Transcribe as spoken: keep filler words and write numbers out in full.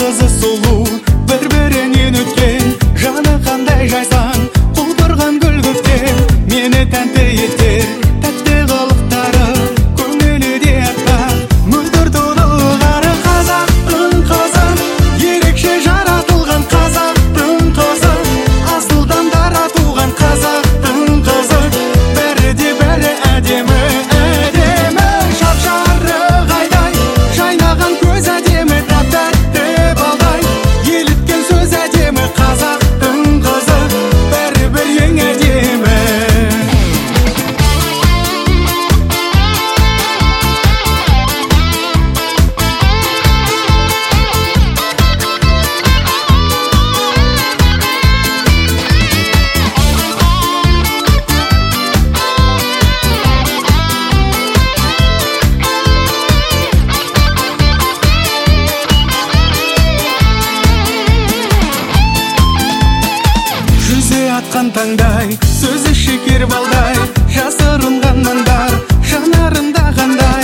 қызы сұлу, бір-бірінен өткен, жаны қандай жайсаң, құлпырған гүл көктем, мені тәнті етер, тәтті қылықтары, көңілі де аппақ, мөлдір толығары. Қазақтың қызы, ерекше жаратылған қазақтың қызы, асылдан дара туған қазақтың қызы, бәрі де бәрі әдемі, әдемі. Шап-жарық айдай, жайнаған көз әдемі, тәп-тәтті балдай, еліткен сөз әдемі, қазақтың қызы, бәрі бір ең әдемі. Жүзі атқан таңдай, сөзі шекер балдай, жасырынған нандар жанарында қандай.